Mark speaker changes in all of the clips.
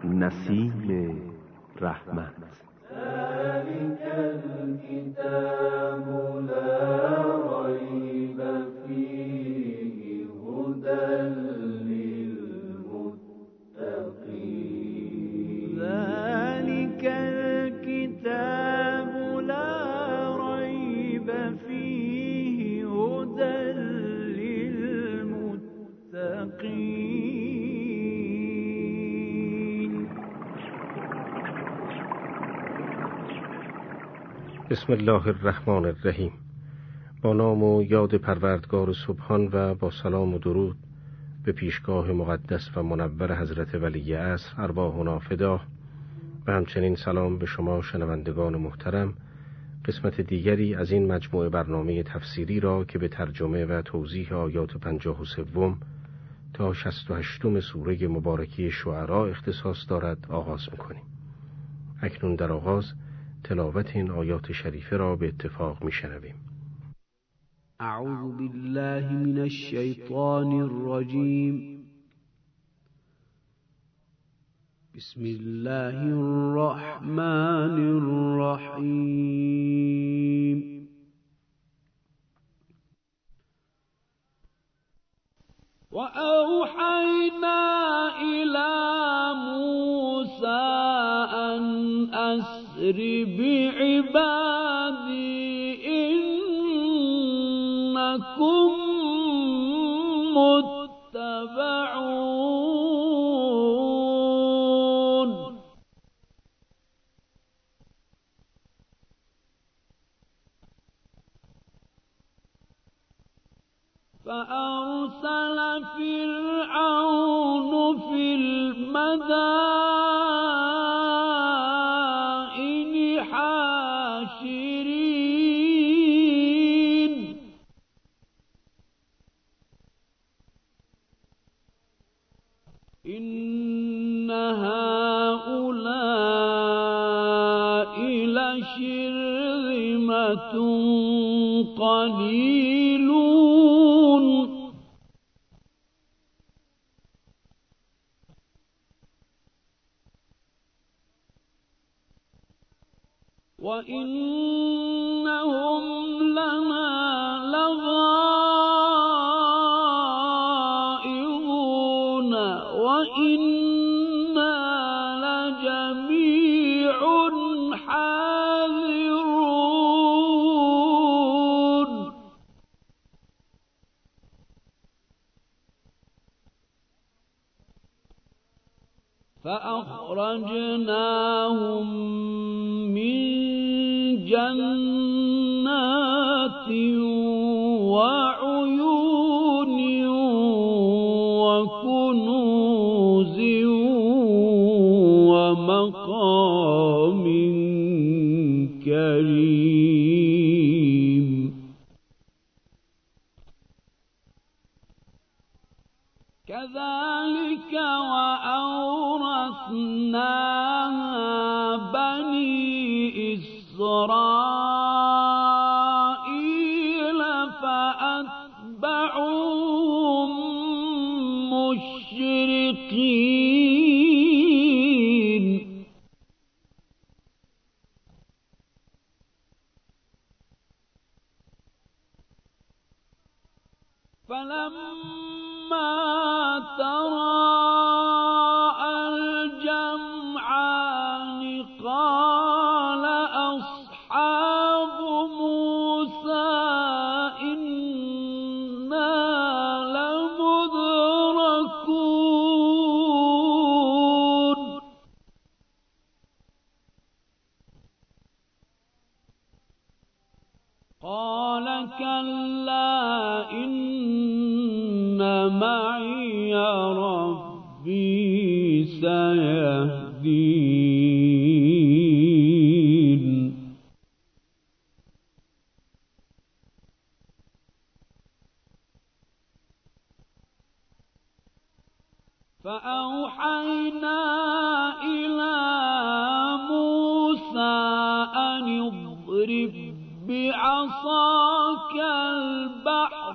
Speaker 1: نسیم رحمت.
Speaker 2: ذلك الكتاب لا ريب فيه هدى للمتقين.
Speaker 3: ذلك الكتاب لا ريب فيه هدى للمتقين.
Speaker 4: بسم الله الرحمن الرحیم. با نام و یاد پروردگار سبحان و با سلام و درود به پیشگاه مقدس و منور حضرت ولی عصر ارواحنا فدا و همچنین سلام به شما شنوندگان محترم. قسمت دیگری از این مجموعه برنامه تفسیری را که به ترجمه و توضیح آیات 53 تا 68 سوره مبارکه شعراء اختصاص دارد آغاز می‌کنیم. اکنون در آغاز تلاوت این آیات شریفه را به اتفاق می‌شنویم.
Speaker 3: اعوذ بالله من الشیطان الرجیم. بسم الله الرحمن الرحیم. وأوحينا إلى موسى أن أسر بعبادي إنكم متبعون. فأرسل فرعون في المدائن حاشرين إن هؤلاء لشرذمة قليلون وإنهم لنا لغائظون وإنا لجميع حاذرون. فأخرجناهم من جنات وعيون وكنوز ومقام كريم. كذلك وأورثناها بني إسرائيل فأتبعوهم مشرقين. فلما تراءى الجمعان قال أصحاب موسى إنا لمدركون. قال كلا إن معي ربي سيهدين. فأوحينا إلى موسى أن اضرب بعصاك البحر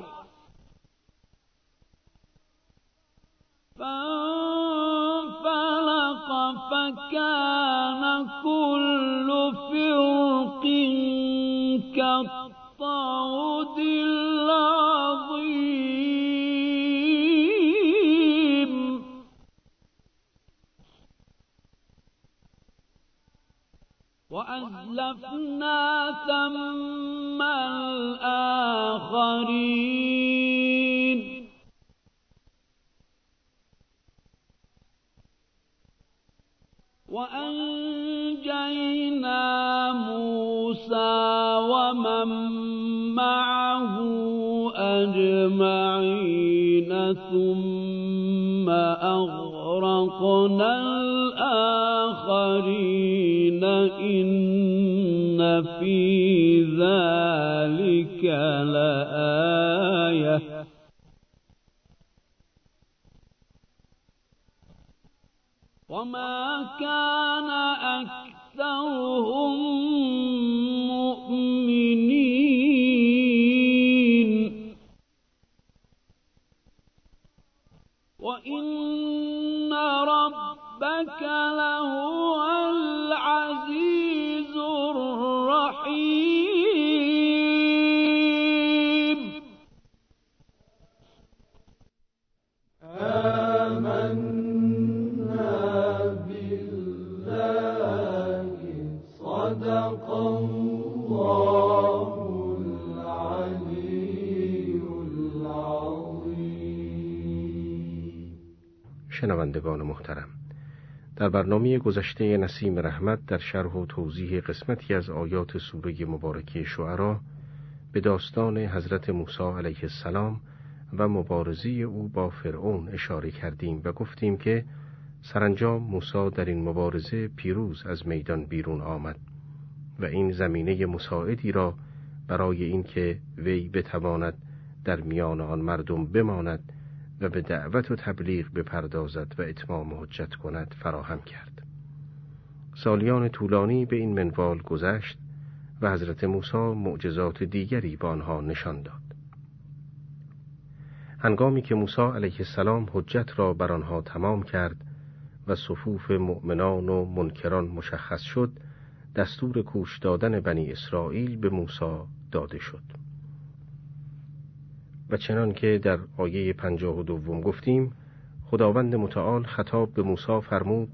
Speaker 3: فانفلق فكان كل فرق كالطود العظيم وأزلفنا ثم الآخرين وأنجينا موسى ومن معه أجمعين ثم أغرقنا الآخرين إن في ذلك لآية وما كان أكثرهم مؤمنين وإن ربك لهو العزيز الرحيم
Speaker 2: صدق الله العلي العظيم.
Speaker 4: شنوندگان محترم، در برنامه گذشته نسیم رحمت در شرح و توضیح قسمتی از آیات سوره مبارکه شعرا به داستان حضرت موسی علیه السلام و مبارزه او با فرعون اشاره کردیم و گفتیم که سرانجام موسی در این مبارزه پیروز از میدان بیرون آمد و این زمینه مساعدی را برای اینکه وی بتواند در میان آن مردم بماند و به دعوت و تبلیغ بپردازد و اتمام حجت کند فراهم کرد. سالیان طولانی به این منوال گذشت و حضرت موسی معجزات دیگری به آنها نشان داد. هنگامی که موسی علیه السلام حجت را بر آنها تمام کرد و صفوف مؤمنان و منکران مشخص شد، دستور کوچ دادن بنی اسرائیل به موسی داده شد. و چنان که در آیه 52 گفتیم، خداوند متعال خطاب به موسی فرمود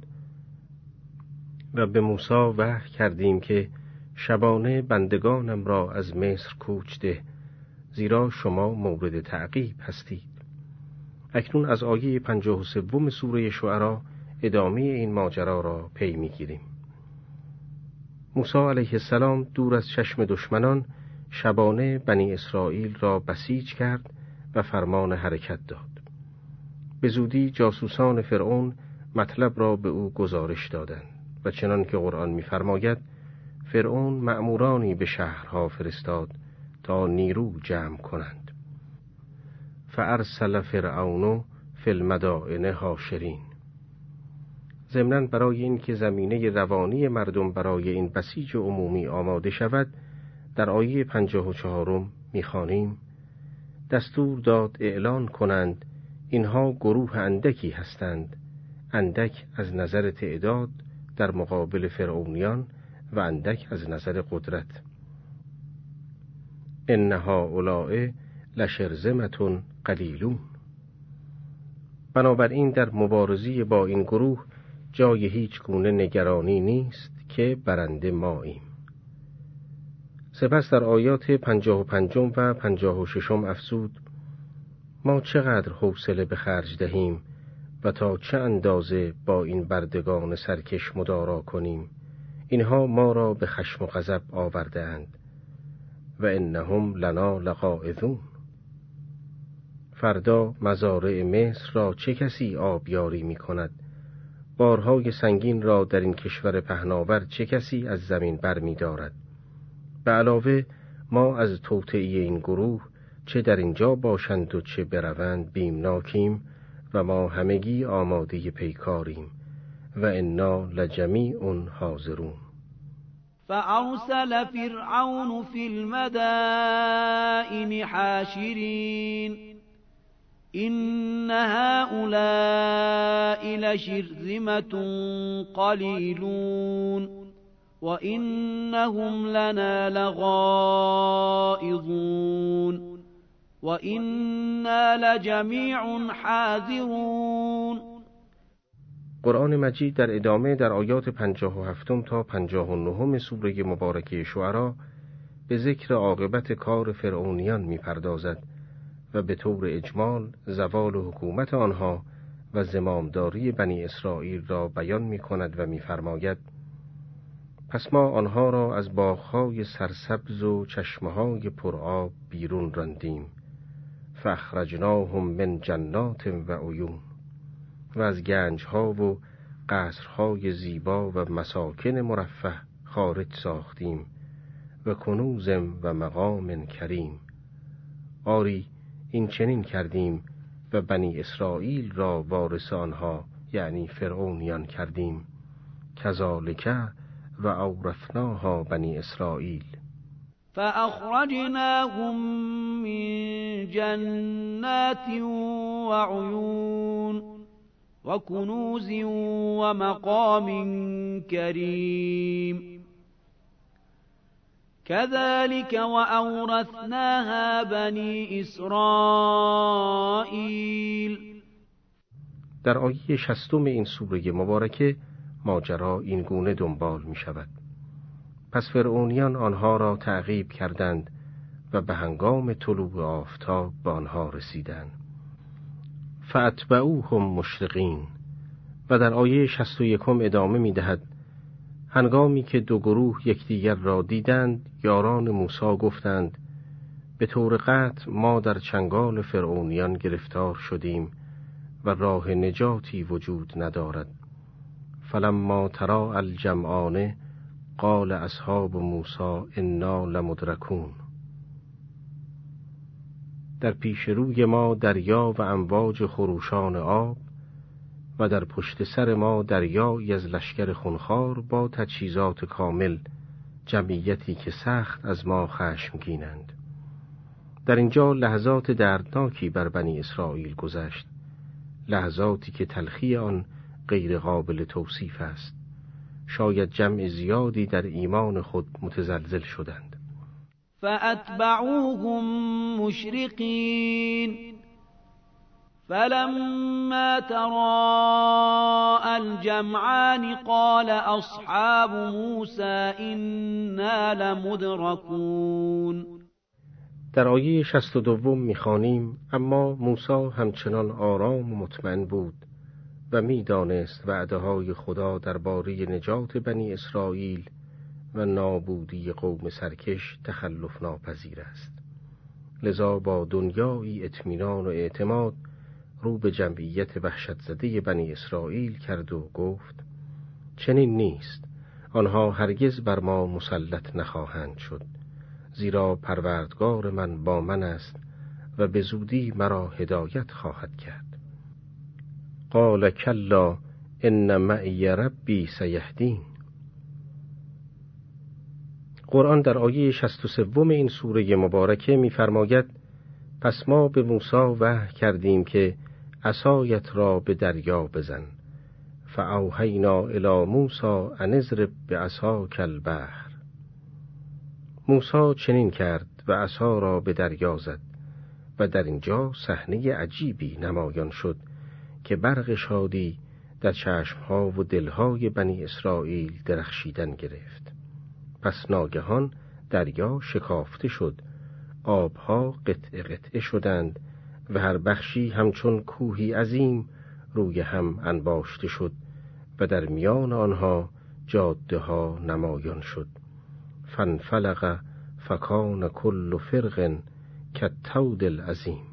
Speaker 4: و به موسی وحی کردیم که شبانه بندگانم را از مصر کوچ ده، زیرا شما مورد تعقیب هستید. اکنون از آیه 53 سوره شعرا ادامه این ماجرا را پی می‌گیریم. موسی علیه السلام دور از چشم دشمنان شبانه بنی اسرائیل را بسیج کرد و فرمان حرکت داد. به زودی جاسوسان فرعون مطلب را به او گزارش دادند و چنان که قرآن می‌فرماید فرعون مأمورانی به شهرها فرستاد تا نیرو جمع کنند. فارسل فرعون فی المدائن حاشرین. ضمناً برای این که زمینه روانی مردم برای این بسیج عمومی آماده شود، در آیه 54 می‌خوانیم: دستور داد اعلان کنند اینها گروه اندکی هستند، اندک از نظر تعداد در مقابل فرعونیان و اندک از نظر قدرت. ان هؤلاء لشرذمة قلیلون. بنابراین در مبارزه با این گروه جای هیچ گونه نگرانی نیست که برنده ماییم. سپس در آیات 55 و 56 افزود: ما چقدر حوصله به خرج دهیم و تا چه اندازه با این بردگان سرکش مدارا کنیم، اینها ما را به خشم و غضب آورده‌اند و انهم لنا لغائظون. فردا مزارع مصر را چه کسی آبیاری می کند؟ بارهای سنگین را در این کشور پهناور چه کسی از زمین بر می دارد؟ به علاوه ما از توطئه این گروه چه در اینجا باشند و چه بروند بیمناکیم و ما همگی آماده پیکاریم و انا لجمیع حاضرون.
Speaker 3: فأرسل فرعون في المدائن حاشرين إن هؤلاء لشرذمة قلیلون وإنهم لنا لغائظون وإنا لجمیع حاذرون.
Speaker 4: قرآن مجید در ادامه در آیات 57 تا 59 سوره مبارکه شعرا به ذکر عاقبت کار فرعونیان می‌پردازد و به طور اجمال زوال حکومت آنها و زمامداری بنی اسرائیل را بیان می‌کند و می‌فرماید: پس ما آنها را از باغ‌های سرسبز و چشمه‌های پرآب بیرون راندیم، فاخرجناهم من جنات و عیون، و از گنج‌ها و قصرهای زیبا و مساکن مرفه خارج ساختیم و کنوز و مقام کریم. آری این چنین کردیم و بنی اسرائیل را وارث آنها یعنی فرعونیان کردیم. کذالک و اورثناها بنی اسرائیل.
Speaker 3: فأخرجناهم من جنات وعيون وكنوز ومقام كريم كذلك وأورثناها بني إسرائيل.
Speaker 4: در آیه 60 این سوره مبارکه ماجرا این گونه دنبال می شود: پس فرعونیان آنها را تعقیب کردند و به هنگام طلوع آفتاب به آنها رسیدند. فاتبعوهم مشرقین. و در آیه 61 ادامه می دهد: هنگامی که دو گروه یکدیگر را دیدند، یاران موسی گفتند: به طور قطع ما در چنگال فرعونیان گرفتار شدیم و راه نجاتی وجود ندارد. فلما تراءى الجمعان قال اصحاب موسی انا لمدرکون. در پیش روی ما دریا و امواج خروشان آب و در پشت سر ما دریایی از لشکر خونخوار با تجهیزات کامل، جمعیتی که سخت از ما خشمگینند. در اینجا لحظات دردناکی بر بنی اسرائیل گذشت، لحظاتی که تلخی آن غیر قابل توصیف است. شاید جمع زیادی در ایمان خود متزلزل شدند.
Speaker 3: فأتبعوهم مشرقین فلما تراءى الجمعان قال اصحاب موسى إنا لمدركون.
Speaker 4: در آیه 62 می‌خوانیم: اما موسی همچنان آرام و مطمئن بود و می‌دانست وعده‌های خدا درباره نجات بنی اسرائیل و نابودی قوم سرکش تخلف ناپذیر است. لذا با دنیایی اطمینان و اعتماد رو به جمعیت وحشت زده بنی اسرائیل کرد و گفت: چنین نیست، آنها هرگز بر ما مسلط نخواهند شد، زیرا پروردگار من با من است و به زودی مرا هدایت خواهد کرد. قال کلا ان معی ربی سیهدین. قرآن در آیه 63 این سوره مبارکه می‌فرماید: پس ما به موسی وحی کردیم که عصایت را به دریا بزن. فاوحینا الی موسی ان اضرب بعصاک البحر. موسی چنین کرد و عصا را به دریا زد و در اینجا صحنه عجیبی نمایان شد که برق شادی در چشمها و دلهای بنی اسرائیل درخشیدن گرفت. پس ناگهان دریا شکافته شد، آبها قطعه قطعه شدند و هر بخشی همچون کوهی عظیم روی هم انباشته شد و در میان آنها جاده ها نمایان شد. فانفلق فکان کل فرق کالطود العظیم.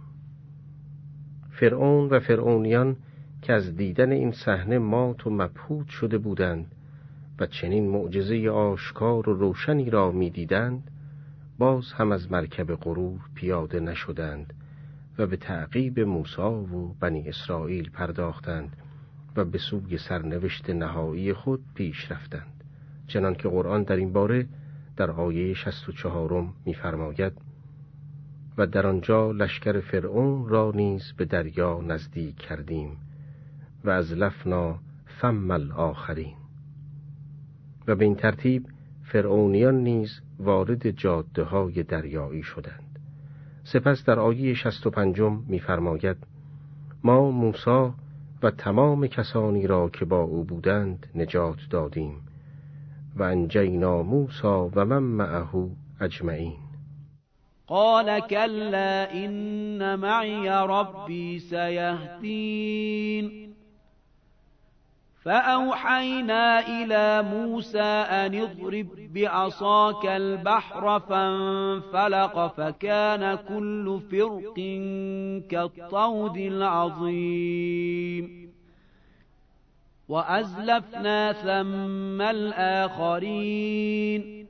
Speaker 4: فرعون و فرعونیان که از دیدن این صحنه مات و مبهوت شده بودند و چنین معجزه آشکار و روشنی را می دیدند، باز هم از مرکب غرور پیاده نشدند و به تعقیب موسی و بنی اسرائیل پرداختند و به سوی سرنوشت نهایی خود پیش رفتند. چنانکه قرآن در این باره در آیه 64 می‌فرماید: و در آنجا لشکر فرعون را نیز به دریا نزدیک کردیم و ازلفنا ثم الاخرین. و به این ترتیب فرعونیان نیز وارد جاده های دریایی شدند. سپس در آیه 65 می‌فرماید: ما موسی و تمام کسانی را که با او بودند نجات دادیم و انجینا موسی و من معه اجمعین.
Speaker 3: قال كلا إن معي ربي سيهدين فأوحينا إلى موسى أن اضرب بعصاك البحر فانفلق فكان كل فرق كالطود العظيم وأزلفنا ثم الآخرين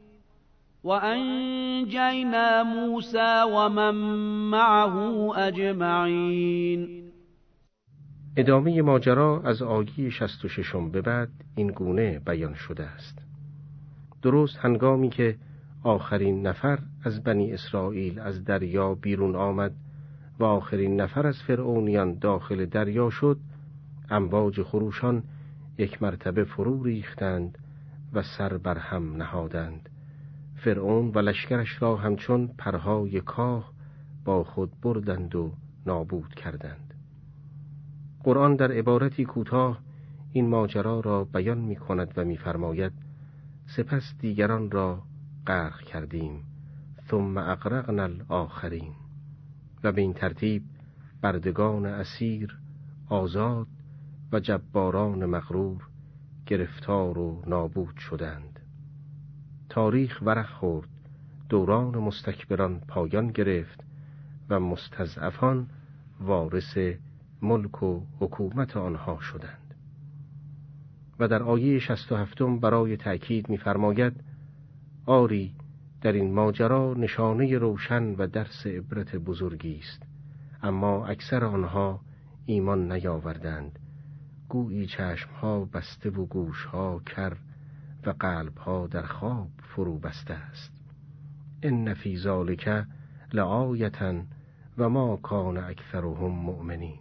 Speaker 3: وأنجينا موسى ومن معه أجمعين.
Speaker 4: ادامه ماجرا از آیه 66 به بعد این گونه بیان شده است: درست هنگامی که آخرین نفر از بنی اسرائیل از دریا بیرون آمد و آخرین نفر از فرعونیان داخل دریا شد، امواج خروشان یک مرتبه فرو ریختند و سر بر هم نهادند. فرعون و لشکرش را همچون پرهای کاه با خود بردند و نابود کردند. قرآن در عبارتی کوتاه این ماجرا را بیان می کند و می فرماید: سپس دیگران را غرق کردیم، ثم اغرقنا الاخرین. و به این ترتیب بردگان اسیر آزاد و جباران مغرور گرفتار و نابود شدند. تاریخ ورق خورد، دوران مستکبران پایان گرفت و مستضعفان وارث ملک و حکومت آنها شدند. و در آیه 67 برای تأکید می‌فرماید: آری در این ماجرا نشانه روشن و درس عبرت بزرگی است، اما اکثر آنها ایمان نیاوردند، گویی چشمها بسته و گوشها کر و قلبها در خواب فرو بسته است. ان فی ذلک لآیة و ما کان اکثرهم مؤمنین.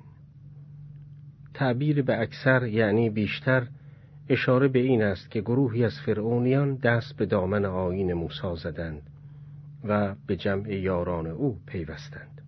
Speaker 4: تعبیر به اکثر یعنی بیشتر اشاره به این است که گروهی از فرعونیان دست به دامن آیین موسی زدند و به جمع یاران او پیوستند.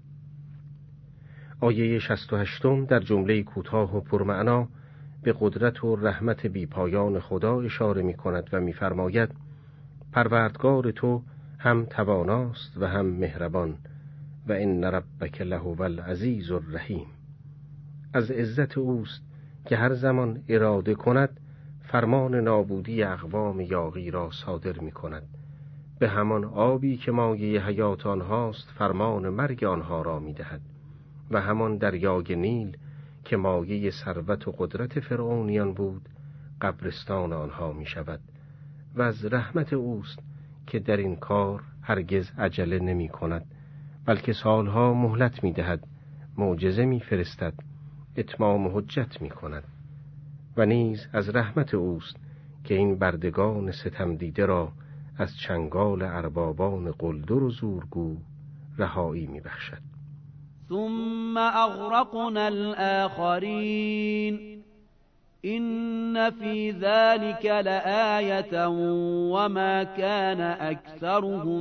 Speaker 4: آیه 68 در جمله کوتاه و پرمعنا به قدرت و رحمت بیپایان خدا اشاره می کند و می فرماید: پروردگار تو هم تواناست و هم مهربان و ان ربک لهو العزیز الرحیم. از عزت اوست که هر زمان اراده کند فرمان نابودی اقوام یاغی را صادر می کند. به همان آبی که مایه حیات آنهاست فرمان مرگ آنها را می دهد و همان دریای نیل که مایه ثروت و قدرت فرعونیان بود قبرستان آنها می شود. و از رحمت اوست که در این کار هرگز عجله نمی کند، بلکه سالها مهلت می دهد، معجزه می فرستد، اتمام حجت می کند. و نیز از رحمت اوست که این بردگان ستم دیده را از چنگال اربابان قلدر و زورگو رهایی می بخشد.
Speaker 3: ثم اغرقنا الآخرین إن في ذلك لآية وما كان أكثرهم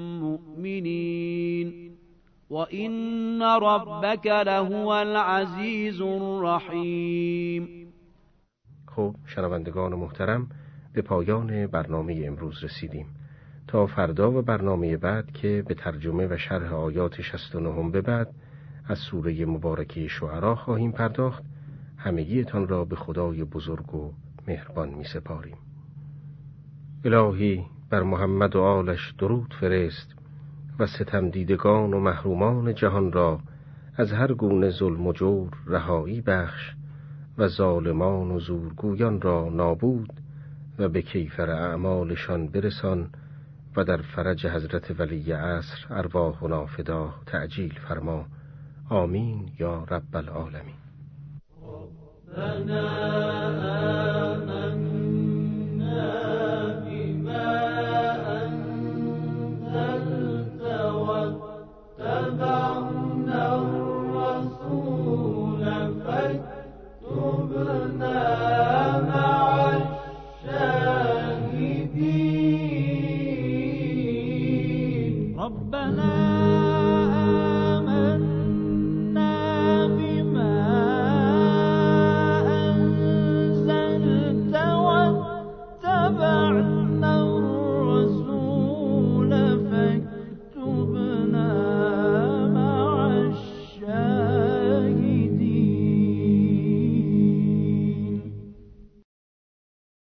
Speaker 3: مؤمنين وإن ربك لهو العزيز الرحيم.
Speaker 4: خب شنوندگان محترم، به پایان برنامه امروز رسیدیم. تا فردا و برنامه بعد که به ترجمه و شرح آیات 69 به بعد از سوره مبارکه شعرا خواهیم پرداخت، همگیتان را به خدای بزرگ و مهربان می سپاریم. الهی بر محمد و آلش درود فرست و ستم دیدگان و محرومان جهان را از هر گونه ظلم و جور رهایی بخش و ظالمان و زورگویان را نابود و به کیفر اعمالشان برسان و در فرج حضرت ولی عصر ارواحنا فدا تعجیل فرما. آمین یا رب العالمین.